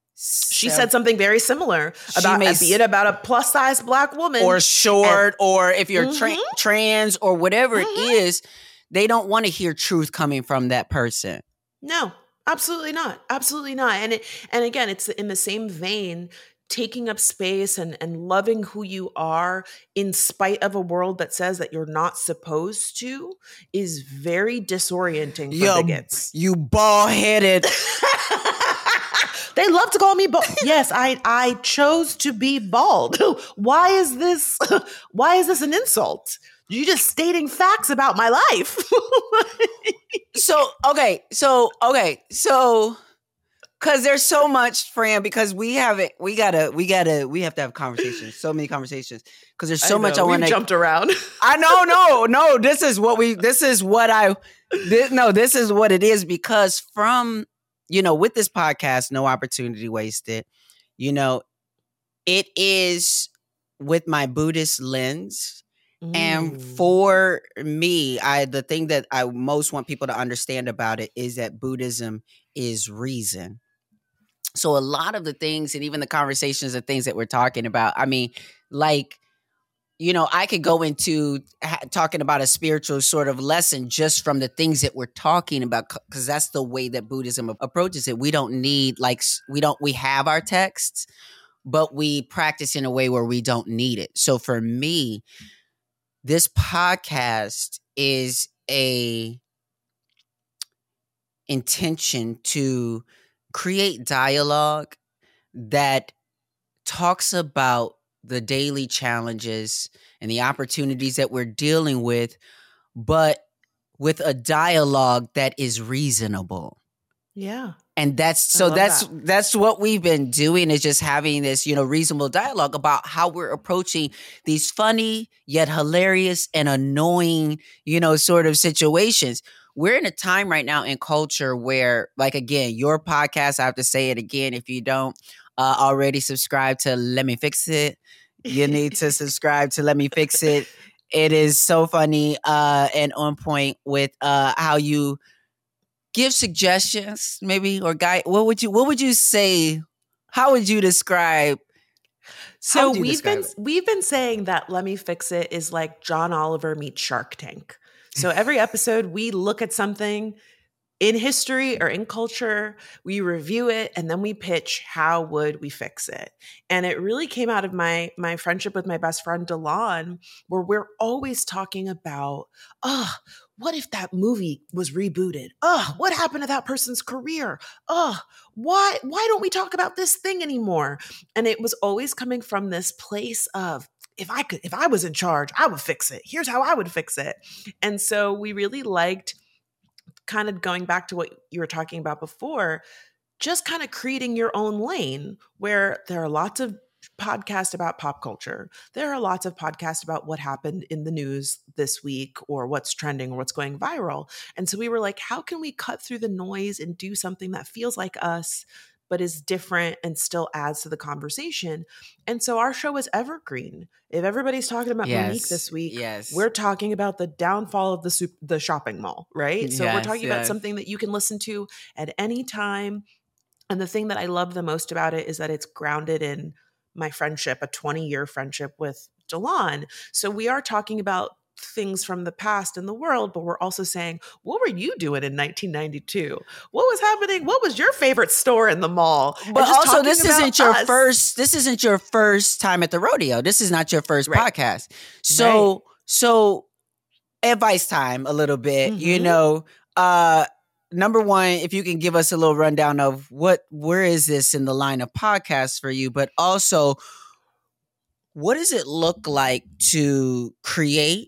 [SPEAKER 3] She said something very similar
[SPEAKER 2] She
[SPEAKER 3] about
[SPEAKER 2] may
[SPEAKER 3] be it about a plus size Black woman
[SPEAKER 2] or short, or if you're tra-
[SPEAKER 3] Mhm.
[SPEAKER 2] trans or whatever
[SPEAKER 3] Mhm.
[SPEAKER 2] it is, they don't want to hear truth coming from that person.
[SPEAKER 3] No, absolutely not. Absolutely not. And it, and again, it's in the same vein, taking up space and, and loving who you are in spite of a world that says that you're not supposed to is very disorienting for
[SPEAKER 2] Yo,
[SPEAKER 3] bigots.
[SPEAKER 2] you bald headed.
[SPEAKER 3] They love to call me bald. Yes, I I chose to be bald. Why is this why is this an insult? You're just stating facts about my life.
[SPEAKER 2] So okay, so okay, so because there's so much, Fran, because we have it, we gotta, we gotta, we have to have conversations, so many conversations, because there's so much I want to.
[SPEAKER 3] jumped around.
[SPEAKER 2] I know, no, no. This is what we. This is what I. This, no, this is what it is because from you know with this podcast, No Opportunity Wasted. You know, it is with my Buddhist lens, And
[SPEAKER 3] Mm.
[SPEAKER 2] for me, I the thing that I most want people to understand about it is that Buddhism is reason. So a lot of the things and even the conversations and things that we're talking about, I mean, like, you know, I could go into ha- talking about a spiritual sort of lesson just from the things that we're talking about, because that's the way that Buddhism a- approaches it. We don't need like s- we don't we have our texts, but we practice in a way where we don't need it. So for me, this podcast is a intention to create dialogue that talks about the daily challenges and the opportunities that we're dealing with, but with a dialogue that is reasonable.
[SPEAKER 3] Yeah.
[SPEAKER 2] And that's
[SPEAKER 3] I
[SPEAKER 2] so
[SPEAKER 3] love
[SPEAKER 2] that's
[SPEAKER 3] that.
[SPEAKER 2] that's what we've been doing, is just having this, you know, reasonable dialogue about how we're approaching these funny yet hilarious and annoying, you know, sort of situations. We're in a time right now in culture where, like, again, your podcast, I have to say it again, if you don't uh, already subscribe to Let Me Fix It, you need to subscribe to Let Me Fix It. It is so funny uh, and on point with uh, how you give suggestions, maybe, or guide. What would you What would you say? How would you describe? How
[SPEAKER 3] So
[SPEAKER 2] would you
[SPEAKER 3] we've been
[SPEAKER 2] describe it?
[SPEAKER 3] we've been saying that Let Me Fix It is like John Oliver meets Shark Tank. So every episode we look at something in history or in culture, we review it, and then we pitch how would we fix it. And it really came out of my my friendship with my best friend Delon, where we're always talking about, oh, what if that movie was rebooted? Oh, what happened to that person's career? Oh, why why don't we talk about this thing anymore? And it was always coming from this place of, if I could, if I was in charge, I would fix it. Here's how I would fix it. And so we really liked, kind of going back to what you were talking about before, just kind of creating your own lane where there are lots of podcasts about pop culture. There are lots of podcasts about what happened in the news this week or what's trending or what's going viral. And so we were like, how can we cut through the noise and do something that feels like us, but is different and still adds to the conversation? And so our show is evergreen. If everybody's talking about Monique
[SPEAKER 2] Yes,
[SPEAKER 3] this week,
[SPEAKER 2] yes,
[SPEAKER 3] we're talking about the downfall of the sup- the shopping mall, right? So we're
[SPEAKER 2] yes,
[SPEAKER 3] talking about
[SPEAKER 2] yes.
[SPEAKER 3] something that you can listen to at any time. And the thing that I love the most about it is that it's grounded in my friendship, a twenty year friendship with Delon. So we are talking about things from the past in the world, but we're also saying, what were you doing in nineteen ninety-two? What was happening? What was your favorite store in the mall?
[SPEAKER 2] But
[SPEAKER 3] And just
[SPEAKER 2] also,
[SPEAKER 3] talking
[SPEAKER 2] this
[SPEAKER 3] about
[SPEAKER 2] isn't your
[SPEAKER 3] us.
[SPEAKER 2] first. This isn't your first time at the rodeo. This is not your first
[SPEAKER 3] Right.
[SPEAKER 2] podcast. So, so advice time a little bit. You
[SPEAKER 3] Mhm.
[SPEAKER 2] know, uh, number one, if you can give us a little rundown of what, where is this in the line of podcasts for you, but also, what does it look like to create,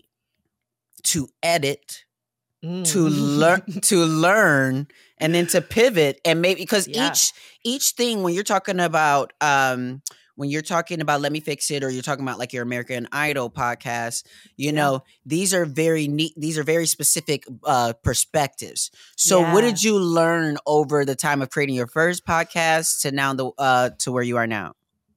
[SPEAKER 2] to edit, to learn,
[SPEAKER 3] Mm.
[SPEAKER 2] to learn, and then to pivot, and maybe because
[SPEAKER 3] Yeah.
[SPEAKER 2] each each thing, when you're talking about um when you're talking about Let Me Fix It, or you're talking about like your American Idol podcast, you
[SPEAKER 3] Yeah.
[SPEAKER 2] know, these are very neat, these are very specific uh perspectives. So what
[SPEAKER 3] Yeah.
[SPEAKER 2] did you learn over the time of creating your first podcast to now the uh to where you are now?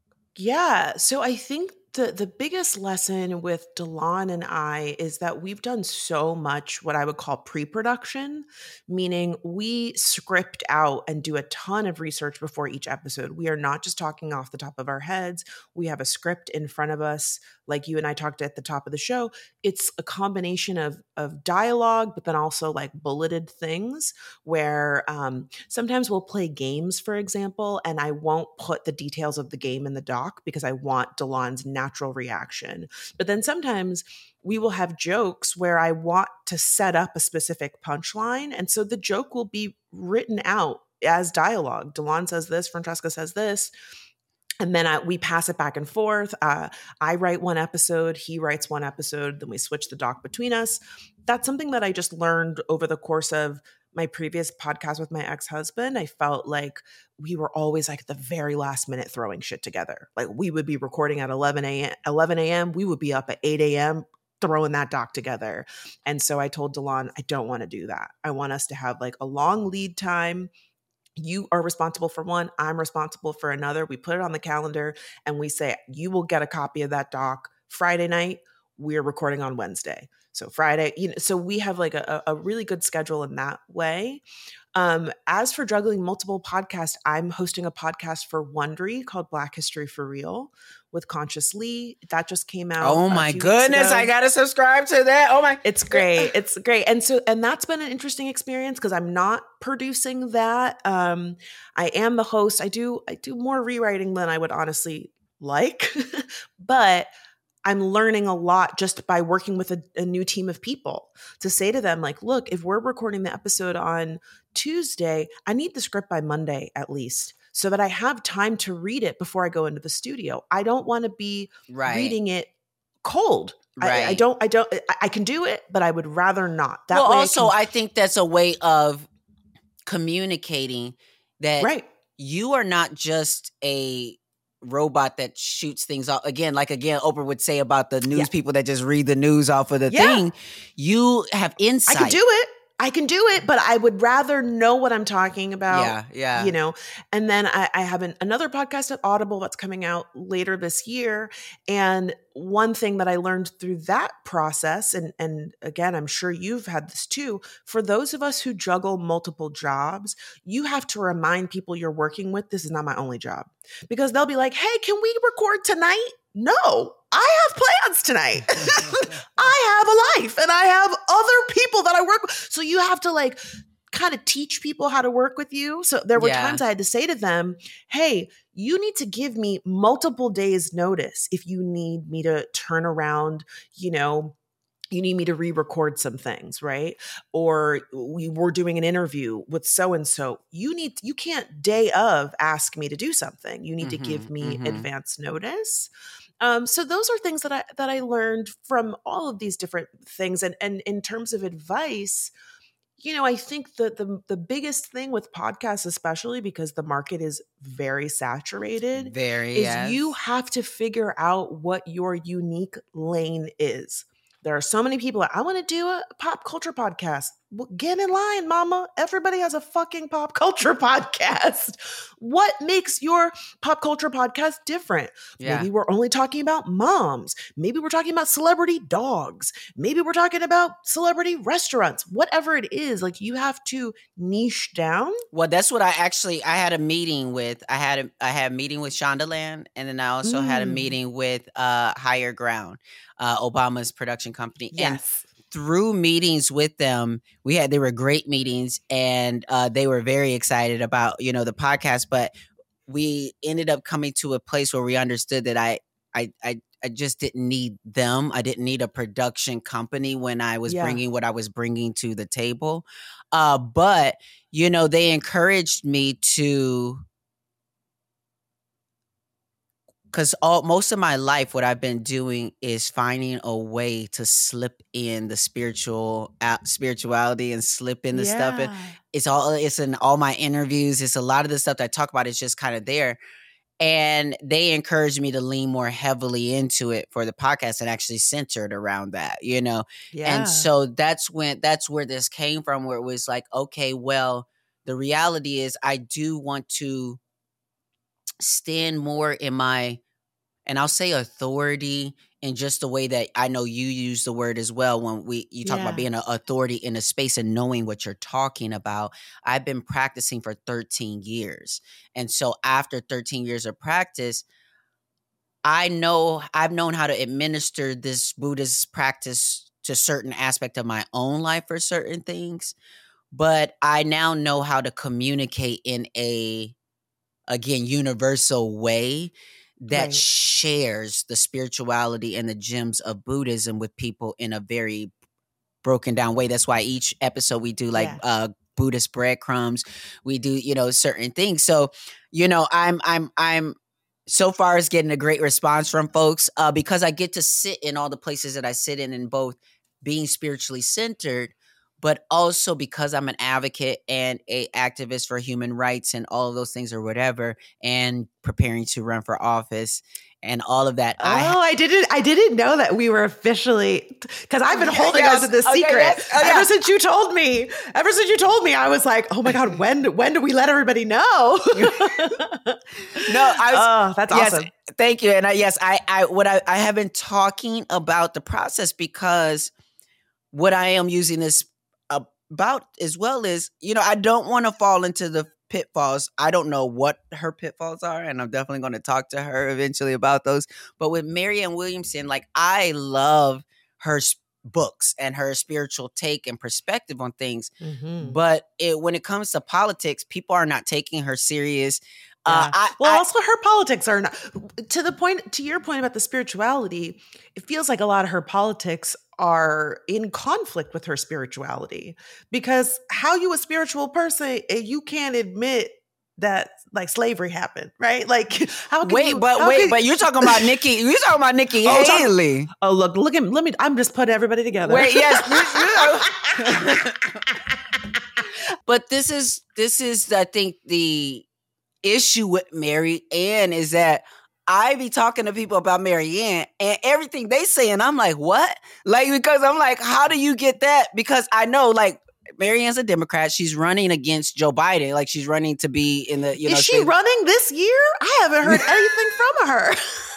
[SPEAKER 3] Yeah. So I think the the biggest lesson with Delon and I is that we've done so much what I would call pre-production, meaning we script out and do a ton of research before each episode. We are not just talking off the top of our heads. We have a script in front of us, like you and I talked at the top of the show. It's a combination of of dialogue, but then also like bulleted things where um, sometimes we'll play games, for example, and I won't put the details of the game in the doc because I want Delon's natural reaction. But then sometimes we will have jokes where I want to set up a specific punchline. And so the joke will be written out as dialogue. Delon says this, Francesca says this. And then I, we pass it back and forth. Uh, I write one episode, he writes one episode, then we switch the doc between us. That's something that I just learned over the course of my previous podcast with my ex-husband. I felt like we were always like at the very last minute throwing shit together. Like we would be recording at eleven a.m. We would be up at eight a.m. throwing that doc together. And so I told Delon, I don't want to do that. I want us to have like a long lead time. You are responsible for one, I'm responsible for another. We put it on the calendar and we say, you will get a copy of that doc Friday night. we're recording on Wednesday. So Friday, you know, so we have like a, a really good schedule in that way. Um, as for juggling multiple podcasts, I'm hosting a podcast for Wondery called Black History for Real with Conscious Lee. That just came out.
[SPEAKER 2] Oh
[SPEAKER 3] a
[SPEAKER 2] my
[SPEAKER 3] few weeks
[SPEAKER 2] goodness,
[SPEAKER 3] ago.
[SPEAKER 2] I gotta subscribe to that. Oh my,
[SPEAKER 3] It's great. It's great. And so, and that's been an interesting experience because I'm not producing that. Um, I am the host. I do, I do more rewriting than I would honestly like, but I'm learning a lot just by working with a, a new team of people to say to them, like, look, if we're recording the episode on Tuesday, I need the script by Monday at least so that I have time to read it before I go into the studio. I don't want to be
[SPEAKER 2] right.
[SPEAKER 3] reading it cold.
[SPEAKER 2] Right.
[SPEAKER 3] I, I don't, I don't, I, I can do it, but I would rather not. That
[SPEAKER 2] well,
[SPEAKER 3] way
[SPEAKER 2] also,
[SPEAKER 3] I, can,
[SPEAKER 2] I think that's a way of communicating that
[SPEAKER 3] right.
[SPEAKER 2] you are not just a robot that shoots things off. Again, like again, Oprah would say about the news
[SPEAKER 3] Yeah.
[SPEAKER 2] people that just read the news off of the
[SPEAKER 3] Yeah.
[SPEAKER 2] thing. You have insight.
[SPEAKER 3] I can do it. I can do it, but I would rather know what I'm talking about.
[SPEAKER 2] Yeah, yeah.
[SPEAKER 3] You know, and then I, I have an, another podcast at Audible that's coming out later this year. And one thing that I learned through that process, and, and again, I'm sure you've had this too, for those of us who juggle multiple jobs, you have to remind people you're working with, this is not my only job. Because they'll be like, hey, can we record tonight? No, I have plans tonight. I have a life and I have other people that I work with. So you have to like kind of teach people how to work with you. So there were
[SPEAKER 2] Yeah.
[SPEAKER 3] times I had to say to them, hey, you need to give me multiple days notice if you need me to turn around, you know, you need me to re-record some things, right? Or we were doing an interview with so-and-so. You need, you can't day of ask me to do something. You need
[SPEAKER 2] Mhm,
[SPEAKER 3] to give me
[SPEAKER 2] mhm.
[SPEAKER 3] advance notice. Um, so those are things that I that I learned from all of these different things. And and in terms of advice, you know, I think that the the biggest thing with podcasts, especially because the market is very saturated,
[SPEAKER 2] Very,
[SPEAKER 3] is
[SPEAKER 2] yes.
[SPEAKER 3] you have to figure out what your unique lane is. There are so many people that I want to do a pop culture podcast. Well, get in line, mama. Everybody has a fucking pop culture podcast. What makes your pop culture podcast different?
[SPEAKER 2] Yeah.
[SPEAKER 3] Maybe we're only talking about moms. Maybe we're talking about celebrity dogs. Maybe we're talking about celebrity restaurants. Whatever it is, like you have to niche down.
[SPEAKER 2] Well, that's what I actually, I had a meeting with, I had a, I had a meeting with Shondaland, and then I also had a
[SPEAKER 3] Mm.
[SPEAKER 2] meeting with uh, Higher Ground, uh, Obama's production company. And
[SPEAKER 3] Yes.
[SPEAKER 2] through meetings with them, we had, they were great meetings, and uh, they were very excited about, you know, the podcast, but we ended up coming to a place where we understood that I, I, I, I just didn't need them. I didn't need a production company when I was
[SPEAKER 3] Yeah.
[SPEAKER 2] bringing what I was bringing to the table. Uh, but, you know, they encouraged me to, because all most of my life, what I've been doing is finding a way to slip in the spiritual uh, spirituality and slip in the stuff. And
[SPEAKER 3] Yeah.
[SPEAKER 2] it's all it's in all my interviews. It's a lot of the stuff that I talk about is just kind of there. And they encouraged me to lean more heavily into it for the podcast and actually centered around that, you know.
[SPEAKER 3] Yeah.
[SPEAKER 2] And so that's when that's where this came from, where it was like, okay, well, the reality is I do want to stand more in my, and I'll say authority in just the way that I know you use the word as well when we you talk
[SPEAKER 3] Yeah.
[SPEAKER 2] about being an authority in a space and knowing what you're talking about. I've been practicing for thirteen years. And so after thirteen years of practice, I know I've known how to administer this Buddhist practice to certain aspect of my own life for certain things, but I now know how to communicate in a, again, universal way that
[SPEAKER 3] Right.
[SPEAKER 2] shares the spirituality and the gems of Buddhism with people in a very broken down way. That's why each episode we do like
[SPEAKER 3] Yeah.
[SPEAKER 2] uh Buddhist breadcrumbs. We do, you know, certain things. So, you know, I'm I'm I'm so far as getting a great response from folks uh because I get to sit in all the places that I sit in in both being spiritually centered, but also because I'm an advocate and a activist for human rights and all of those things or whatever, and preparing to run for office. and all of that.
[SPEAKER 3] Oh,
[SPEAKER 2] I
[SPEAKER 3] I didn't. I didn't know that we were officially, because I've been holding
[SPEAKER 2] yes,
[SPEAKER 3] on to this
[SPEAKER 2] okay,
[SPEAKER 3] secret
[SPEAKER 2] yes, oh, yeah.
[SPEAKER 3] ever since you told me. Ever since you told me, I was like, oh my god, when when do we let everybody know?
[SPEAKER 2] no, I was,
[SPEAKER 3] oh, that's
[SPEAKER 2] yes,
[SPEAKER 3] awesome.
[SPEAKER 2] Thank you. And I, yes, I, I, what I, I have been talking about the process because what I am using this about as well is, you know, I don't want to fall into the pitfalls. I don't know what her pitfalls are, and I'm definitely going to talk to her eventually about those. But with Marianne Williamson, like, I love her books and her spiritual take and perspective on things. Mm-hmm. But it, when it comes to politics, people are not taking her serious.
[SPEAKER 3] Yeah.
[SPEAKER 2] Uh, I,
[SPEAKER 3] well,
[SPEAKER 2] I,
[SPEAKER 3] also her politics are not, to the point, to your point about the spirituality, it feels like a lot of her politics are in conflict with her spirituality, because how you a spiritual person, you can't admit that like slavery happened, right? Like, how can
[SPEAKER 2] wait,
[SPEAKER 3] you,
[SPEAKER 2] but
[SPEAKER 3] how
[SPEAKER 2] wait,
[SPEAKER 3] can,
[SPEAKER 2] but you're talking about Nikki, you're talking about Nikki
[SPEAKER 3] oh,
[SPEAKER 2] Haley.
[SPEAKER 3] Talk, oh, look, look at let me, I'm just putting everybody together.
[SPEAKER 2] Wait, yes. You, you know. But this is, this is, I think, the issue with Marianne is that I be talking to people about Marianne and everything they say, and I'm like, what? Like, because I'm like, how do you get that? Because I know, like, Marianne's a Democrat. She's running against Joe Biden. Like, she's running to be in the, you know.
[SPEAKER 3] Is she running this year? I haven't heard anything from her.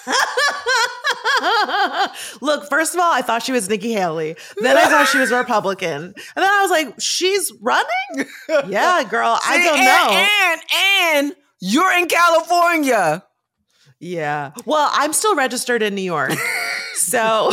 [SPEAKER 3] Look, first of all, I thought she was Nikki Haley. Then I thought she was a Republican. And then I was like, she's running? Yeah, girl, I don't
[SPEAKER 2] and,
[SPEAKER 3] know.
[SPEAKER 2] And, and you're in California.
[SPEAKER 3] Yeah. Well, I'm still registered in New York. So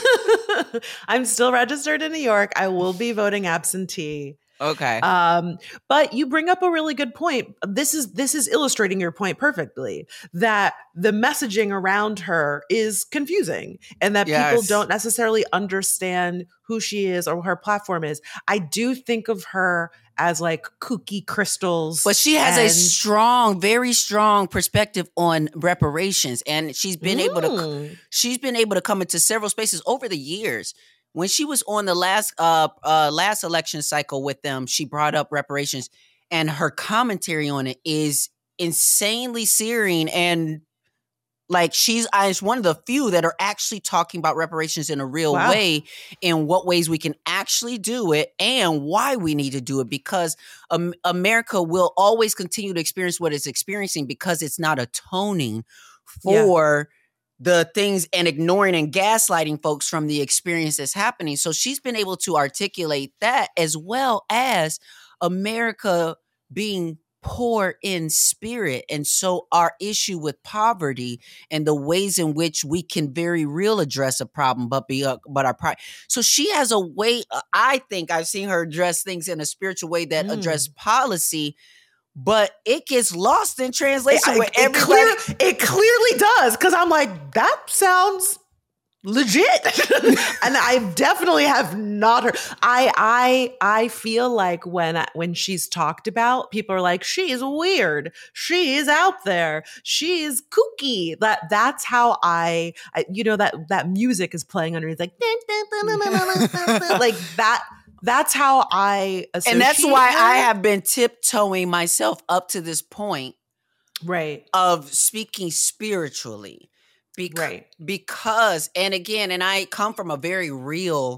[SPEAKER 3] I'm still registered in New York. I will be voting absentee.
[SPEAKER 2] Okay.
[SPEAKER 3] Um, but you bring up a really good point. This is this is illustrating your point perfectly, that the messaging around her is confusing and that yes. people don't necessarily understand who she is or what her platform is. I do think of her as like kooky crystals.
[SPEAKER 2] But she has
[SPEAKER 3] and-
[SPEAKER 2] a strong, very strong perspective on reparations. And she's been mm. able to she's been able to come into several spaces over the years. When she was on the last uh, uh, last election cycle with them, she brought up reparations, and her commentary on it is insanely searing. And like, she's is one of the few that are actually talking about reparations in a real wow. way, in what ways we can actually do it and why we need to do it. Because um, America will always continue to experience what it's experiencing because it's not atoning for yeah. the things and ignoring and gaslighting folks from the experience that's happening. So she's been able to articulate that, as well as America being poor in spirit. And so our issue with poverty and the ways in which we can very real address a problem, but be uh, but our pride. So she has a way, uh, I think I've seen her address things in a spiritual way that mm. address policy, but it gets lost in translation.
[SPEAKER 3] It,
[SPEAKER 2] with
[SPEAKER 3] it,
[SPEAKER 2] everybody.
[SPEAKER 3] Clear, it clearly does, because I'm like, that sounds legit. And I definitely have not heard. I I I feel like when when she's talked about, people are like, she's weird, she is out there, she is kooky. That that's how I, I you know, that that music is playing underneath, like like that. That's how I associate
[SPEAKER 2] and that's why
[SPEAKER 3] her.
[SPEAKER 2] I have been tiptoeing myself up to this point,
[SPEAKER 3] right,
[SPEAKER 2] of speaking spiritually. Beca-
[SPEAKER 3] right.
[SPEAKER 2] Because, and again, and I come from a very real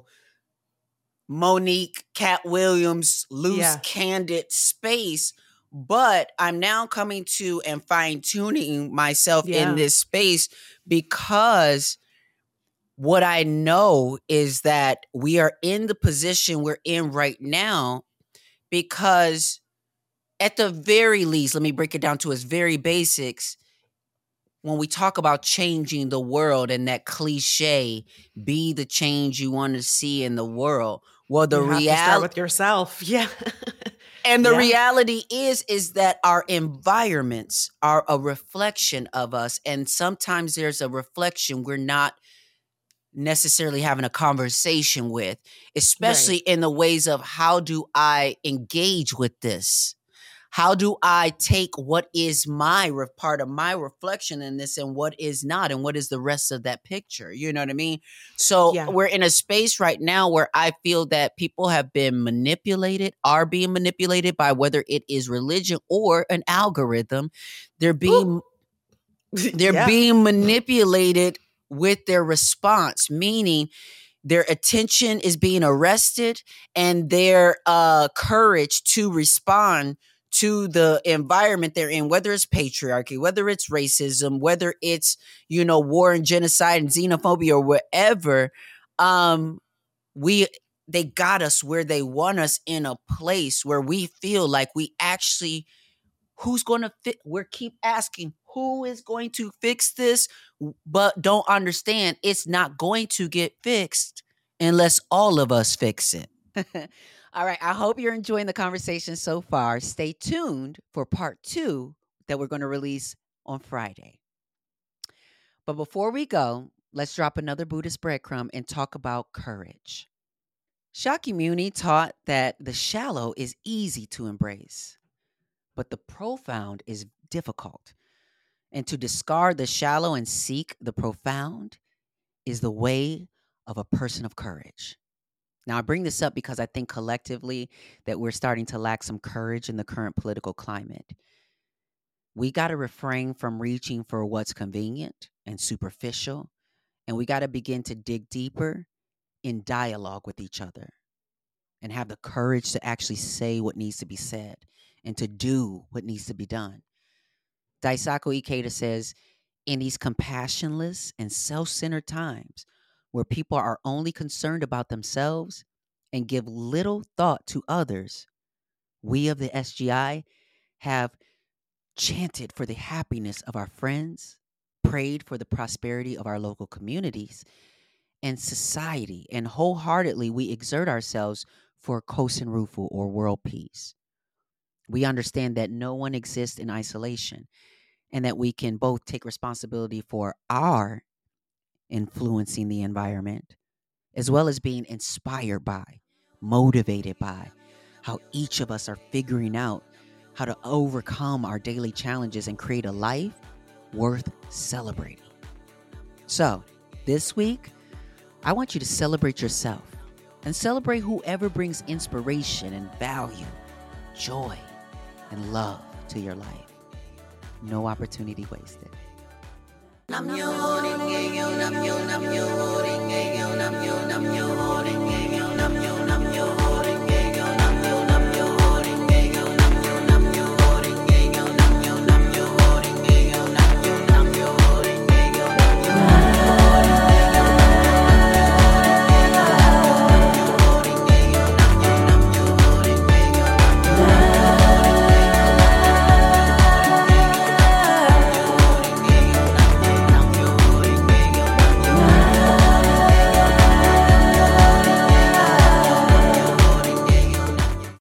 [SPEAKER 2] Monique, Cat Williams, loose, yeah. candid space, but I'm now coming to and fine tuning myself yeah. in this space, because what I know is that we are in the position we're in right now because, at the very least, let me break it down to its very basics. When we talk about changing the world and that cliche, be the change you want to see in the world. Well, the reality,
[SPEAKER 3] start with yourself. Yeah.
[SPEAKER 2] And the
[SPEAKER 3] yeah.
[SPEAKER 2] reality is, is that our environments are a reflection of us. And sometimes there's a reflection we're not necessarily having a conversation with, especially right. in the ways of, how do I engage with this? How do I take what is my re- part of my reflection in this and what is not, and what is the rest of that picture? You know what I mean? So yeah. we're in a space right now where I feel that people have been manipulated, are being manipulated by whether it is religion or an algorithm. They're being, Ooh. They're
[SPEAKER 3] Yeah.
[SPEAKER 2] being manipulated with their response, meaning their attention is being arrested and their uh, courage to respond to the environment they're in, whether it's patriarchy, whether it's racism, whether it's, you know, war and genocide and xenophobia or whatever. Um, we they got us where they want us, in a place where we feel like we actually, who's going to fit? We keep asking, who is going to fix this? But don't understand, it's not going to get fixed unless all of us fix it. All right. I hope you're enjoying the conversation so far. Stay tuned for part two that we're going to release on Friday. But before we go, let's drop another Buddhist breadcrumb and talk about courage. Shakyamuni taught that the shallow is easy to embrace, but the profound is difficult. And to discard the shallow and seek the profound is the way of a person of courage. Now, I bring this up because I think collectively that we're starting to lack some courage in the current political climate. We got to refrain from reaching for what's convenient and superficial, and we got to begin to dig deeper in dialogue with each other and have the courage to actually say what needs to be said and to do what needs to be done. Daisaku Ikeda says, in these compassionless and self-centered times where people are only concerned about themselves and give little thought to others, we of the S G I have chanted for the happiness of our friends, prayed for the prosperity of our local communities and society, and wholeheartedly we exert ourselves for Kosen Rufu, or world peace. We understand that no one exists in isolation, and that we can both take responsibility for our influencing the environment, as well as being inspired by, motivated by how each of us are figuring out how to overcome our daily challenges and create a life worth celebrating. So, this week, I want you to celebrate yourself and celebrate whoever brings inspiration and value, joy, and love to your life. No opportunity wasted. Nam yo, nam yo, nam yo, nam yo.